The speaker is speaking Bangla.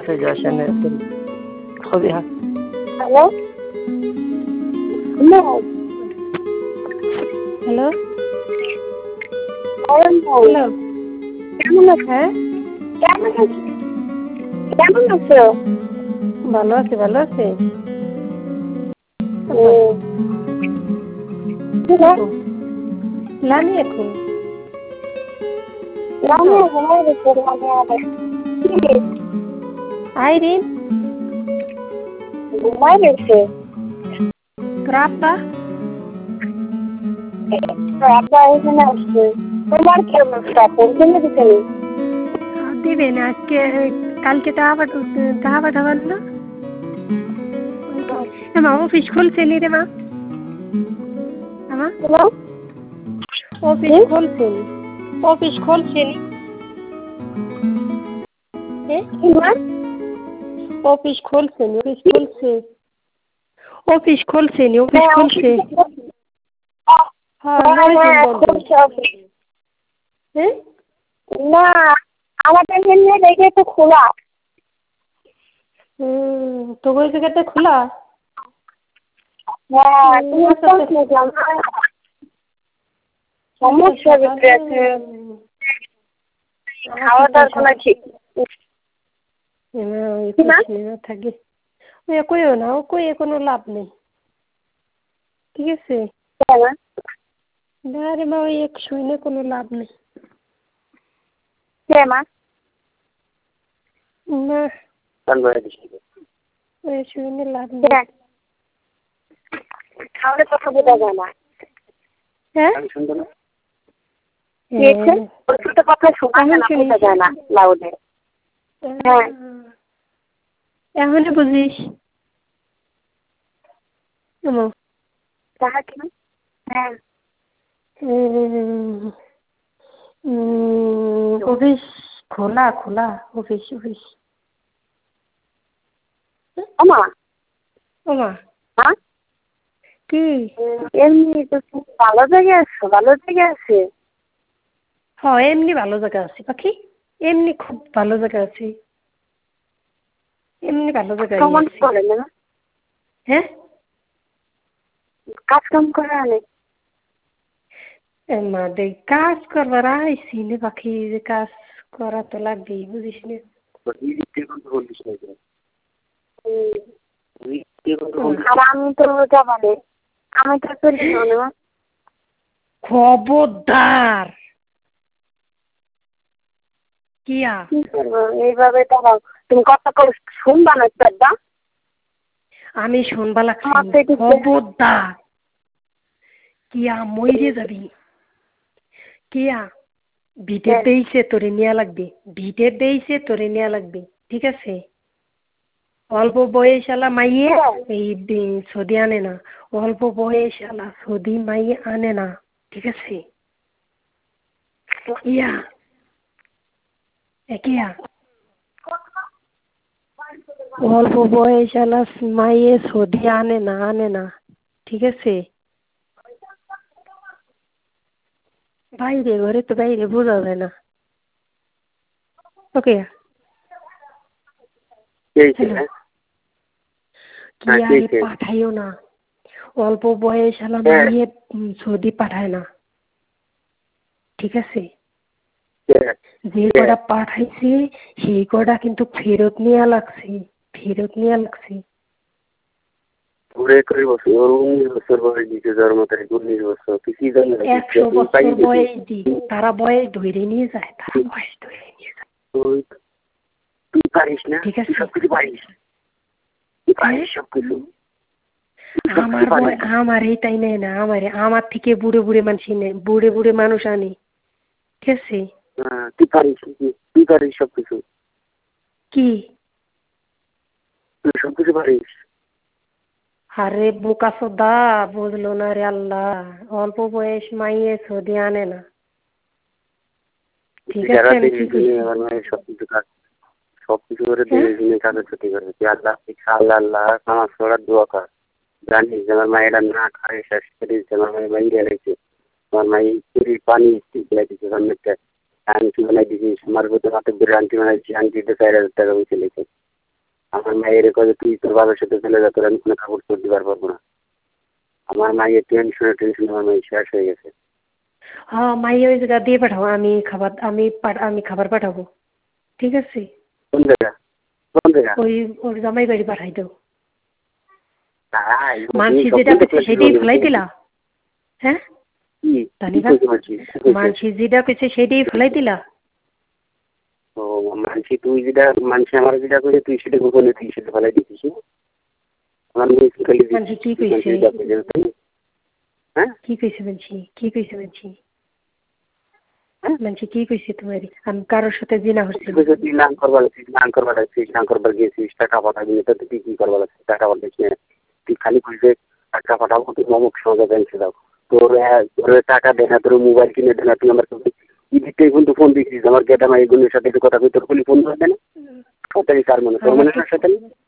suggestion is Khobia. Hello? No. Hello? Hello? কেমন আছো? কেমন আছো? ভালো আছি, ভালো আছি। লামি এখন আইরিন ঘুমাই গেছে। তোর আব্বা আব্বা এখানে আসছে। তোমার কি অবস্থা? পেনশন দিতে দিবে না আজকে, কালকে টাকা পাঠাবার না। মা অফিস খুলছে নি রে মা, অফিস খুলছে নি, অফিস খুলছে নি, অফিস খুলছে নি, অফিস খুলছে, অফিস খুলছে নি, অফিস খুলছে। না আমার পেনশন নিয়ে দেখে একটু খোলা। তো ওই জায়গাটা খোলা। সমস্যা খাওয়া দাওয়ার কোনো ঠিক থাকে কইও না, ও কইয়ে কোনো লাভ নেই, ঠিক আছে? আরে মা ওই এক শুনে কোনো লাভ নেই মা। না ওই শুনে লাভ নেই। খাওয়ালে কথা বোঝা যায় না। হ্যাঁ কথা শোনা যায় না লাউডে। হ্যাঁ এখনই বুঝিস হ্যাঁ অফিস খোলা খোলা, অফিস অফিস। ওমা ওমা কি এমনি তো খুব ভালো জায়গায় আছো, ভালো জায়গায় আছে। হ্যাঁ এমনি ভালো জায়গা আছে পাখি, এমনি খুব ভালো জায়গা আছে, এমনি ভালো জায়গায় করে না। হ্যাঁ কাজ কাম করে অনেক মা দেখ কাজ করবার আইসি নে পাখি, যে কাজ করা তো লাগবেই, বুঝিস না? আমি তো যাবানে, আমি তো করি না। খবরদার কিয়া কি করবো এইভাবে তো তুমি কথা করে শুনবা না একবার। আমি শুনবা লাগছি, খবরদার কিয়া মইরে যাবি। কিয়া ভিটের দেইছে তোরে নেওয়া লাগবে, ভিটের দেইছে তোরে নেওয়া লাগবে, ঠিক আছে? অল্প বয়সালা মাইয়ে এই সদি আনে না, অল্প বয়সালা সদি মাইয়ে আনে না, ঠিক আছে? ইয়া কিয়া অল্প বয়সালা মাইয়ে সদি আনে না, আনে না, ঠিক আছে? বাইরে ঘরে তো বাইরে বোঝা যায় না। ওকে কি পাঠাইও না, অল্প বয়সালা মাইয়ে সৌদি পাঠায় না, ঠিক আছে? যে কটা পাঠাইছে সেই কটা কিন্তু ফেরত নেওয়া লাগছে, ফেরত নেওয়া লাগছে। তারা বয়স ধরে নিয়ে যায়, তারা বয়স ধরে নিয়ে যায়, ঠিক আছে? আমার এইটাই নেই না, আমার থেকে বুড়ে বুড়ে মানুষ নেই, বুড়ে বুড়ে মানুষ আনে, ঠিক আছে? তুই পারিস সবকিছু, কি তুই সবকিছু পারিস? আরে বোকা সোদা, বুঝলো না রে আল্লাহ, অল্প বয়স মাইয়ে সৌদি আনে না, ঠিক আছে? সবকিছু করে কাজের ছুটি করে আল্লাহ আল্লাহ নামাজ পড়ার দোয়া কর, জানিস আমার মায়েরা না খায় শেষ করিস, আমার মায়ের বাইরে রেখে আমার মায়ের পানি আংটি বানাই দিয়েছিস, আমার বোধ হাতে ধরে আংটি বানাইছি, আংটিতে 4,000 টাকা উঠে লেগেছে। আমার মায়ের কয়ে তুই তোর বাবার সাথে চলে যা, তোর আমি কোনো কাপড় চোর দিবার পারবো না। আমার মায়ের টেনশনে আমার মাই শেষ হয়ে গেছে। হ্যাঁ মাইয়া ওই জায়গা দিয়ে পাঠাও, আমি খাবার পাঠাবো, ঠিক আছে? কোন জায়গা? কোন জায়গা? ওই ওর জামাই বাড়ি পাঠাই দাও। তাই মানসি যেটা পেয়েছে সেটাই ফেলাই দিলা? হ্যাঁ তানিবা, মানসি যেটা পেয়েছে সেটাই ফেলাই দিলা? ও মানসি তুই যেটা, মানসি আমার যেটা করে তুই সেটা গোপনে তুই সেটা ফেলাই দিছিস। আমার মানসি কি কইছে? হ্যাঁ কি কইছে মানসি? কি কইছে মানসি? মানসি কি কইছে তোমার? আমি কারোর সাথে জিনা করছি? তুই নাম করবার লাগছিস, নাম করবার গেছিস, টাকা পাঠাবি না, তো তুই কি করবার লাগছিস? টাকা পাঠাইছিস না, তুই খালি কইছে টাকা পাঠাবো, তুই অমুক সঙ্গে ব্যাংকে যাও, তোর টাকা দে না, তোর মোবাইল কিনে দে না, তুই আমার কিন্তু ফোন দিচ্ছিস আমার গেটা মাই বোনের সাথে একটু কথা কই, তোর ফোন ধরবে না? কথাই কার মনে তোর মনে সাথে